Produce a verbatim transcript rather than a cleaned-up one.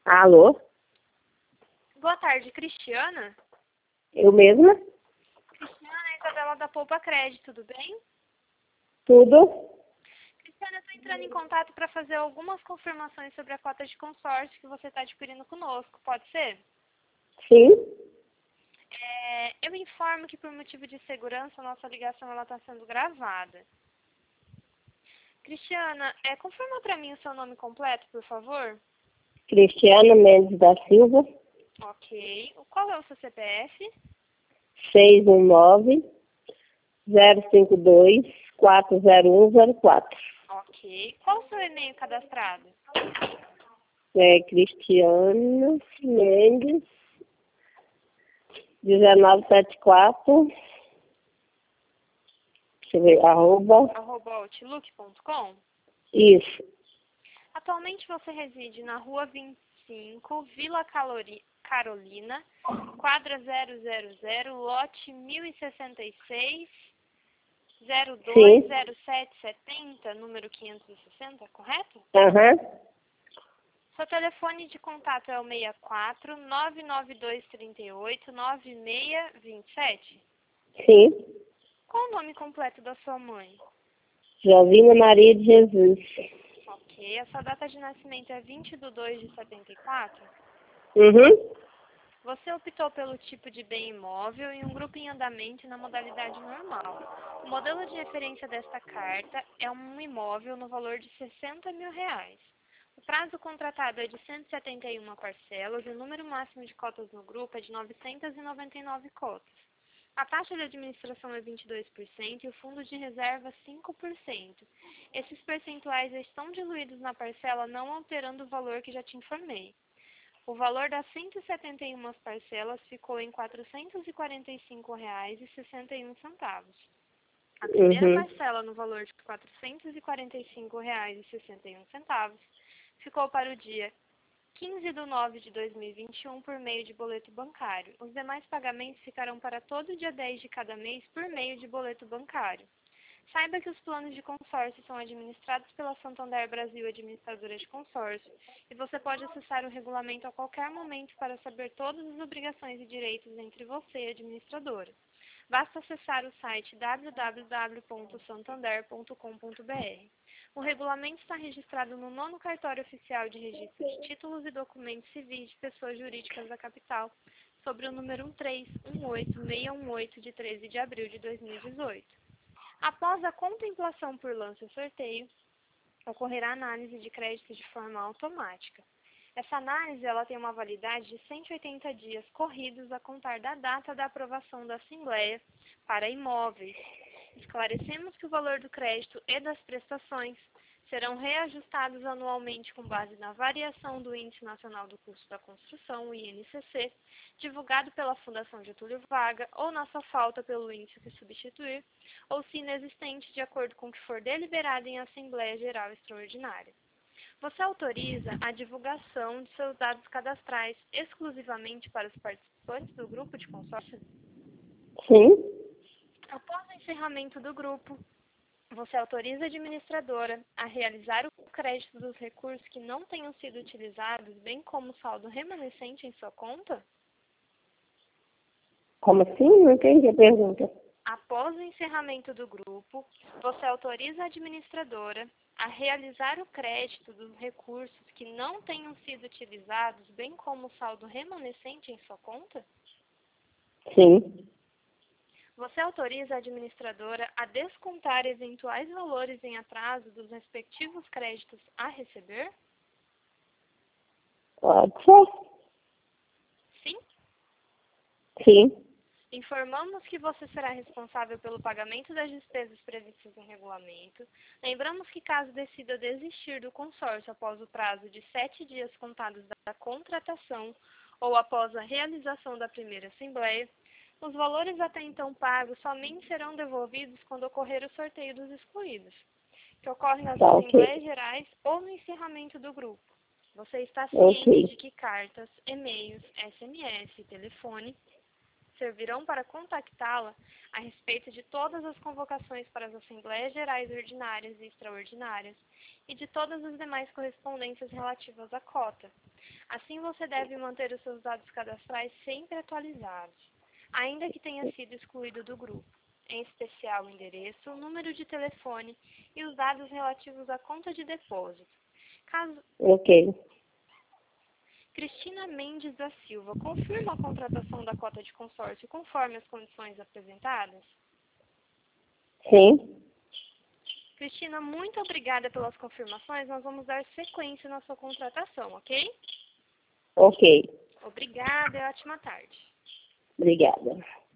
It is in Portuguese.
Alô? Boa tarde, Cristiana? Eu mesma? Cristiana, é a Isabela da Poupa Crédito, tudo bem? Tudo? Cristiana, eu estou entrando em contato para fazer algumas confirmações sobre a cota de consórcio que você está adquirindo conosco, pode ser? Sim. É, eu informo que por motivo de segurança a nossa ligação está sendo gravada. Cristiana, é, confirma para mim o seu nome completo, por favor? Cristiana Mendes da Silva, Ok. Qual é o seu C P F? seis um nove, zero cinco dois, quatro zero um zero quatro. Ok. Qual o seu e-mail cadastrado? É Cristiana Mendes, dezenove setenta e quatro, deixa eu ver, arroba, arroba outlook ponto com. isso, Atualmente você reside na Rua vinte e cinco, Vila Calori- Carolina, quadra zero zero zero, lote mil e sessenta e seis, zero dois sim, zero sete setenta, número quinhentos e sessenta, correto? aham, Seu telefone de contato é o seis quatro, nove nove dois três oito, nove seis dois sete. sim, Qual o nome completo da sua mãe? Jovina Maria de Jesus. Ok, a sua data de nascimento é vinte de dois de setenta e quatro. Uhum, Você optou pelo tipo de bem imóvel e um grupo em andamento na modalidade normal. O modelo de referência desta carta é um imóvel no valor de sessenta mil reais. O prazo contratado é de cento e setenta e uma parcelas e o número máximo de cotas no grupo é de novecentas e noventa e nove cotas. A taxa de administração é vinte e dois por cento e o fundo de reserva cinco por cento. Esses percentuais estão diluídos na parcela, não alterando o valor que já te informei. O valor das cento e setenta e uma parcelas ficou em quatrocentos e quarenta e cinco reais e sessenta e um centavos. A primeira uhum, parcela, no valor de quatrocentos e quarenta e cinco reais e sessenta e um centavos, ficou para o dia quinze de nove de dois mil e vinte e um por meio de boleto bancário. Os demais pagamentos ficarão para todo dia dez de cada mês por meio de boleto bancário. Saiba que os planos de consórcio são administrados pela Santander Brasil Administradora de Consórcio e você pode acessar o regulamento a qualquer momento para saber todas as obrigações e direitos entre você e a administradora. Basta acessar o site w w w ponto santander ponto com ponto b r. O regulamento está registrado no nono Cartório Oficial de Registro de Títulos e Documentos Civis de Pessoas Jurídicas da Capital, sobre o número um três um oito seis um oito de treze de abril de dois mil e dezoito. Após a contemplação por lance ou sorteio, ocorrerá análise de crédito de forma automática. Essa análise ela tem uma validade de cento e oitenta dias corridos a contar da data da aprovação da Assembleia para imóveis. Esclarecemos que o valor do crédito e das prestações serão reajustados anualmente com base na variação do Índice Nacional do Custo da Construção, o I N C C, divulgado pela Fundação Getúlio Vargas, ou na sua falta pelo índice que substituir, ou se inexistente, de acordo com o que for deliberado em Assembleia Geral Extraordinária. Você autoriza a divulgação de seus dados cadastrais exclusivamente para os participantes do grupo de consórcio? sim, Após o encerramento do grupo, você autoriza a administradora a realizar o crédito dos recursos que não tenham sido utilizados, bem como o saldo remanescente em sua conta? como assim? Não entendi a pergunta. Após o encerramento do grupo, você autoriza a administradora a realizar o crédito dos recursos que não tenham sido utilizados, bem como o saldo remanescente em sua conta? Sim, Você autoriza a administradora a descontar eventuais valores em atraso dos respectivos créditos a receber? pode ser, Sim. sim, Informamos que você será responsável pelo pagamento das despesas previstas em regulamento. Lembramos que, caso decida desistir do consórcio após o prazo de sete dias contados da contratação ou após a realização da primeira assembleia, os valores até então pagos somente serão devolvidos quando ocorrer o sorteio dos excluídos, que ocorre nas tá assembleias ok, gerais ou no encerramento do grupo. Você está ciente de ok, que cartas, e-mails, S M S e telefone servirão para contactá-la a respeito de todas as convocações para as Assembleias Gerais Ordinárias e Extraordinárias e de todas as demais correspondências relativas à cota. Assim, você deve manter os seus dados cadastrais sempre atualizados, ainda que tenha sido excluído do grupo, em especial o endereço, o número de telefone e os dados relativos à conta de depósito. Caso... Ok. Cristina Mendes da Silva, confirma a contratação da cota de consórcio conforme as condições apresentadas? Sim. Cristina, muito obrigada pelas confirmações. Nós vamos dar sequência na sua contratação, ok? Ok. Obrigada e ótima tarde. Obrigada.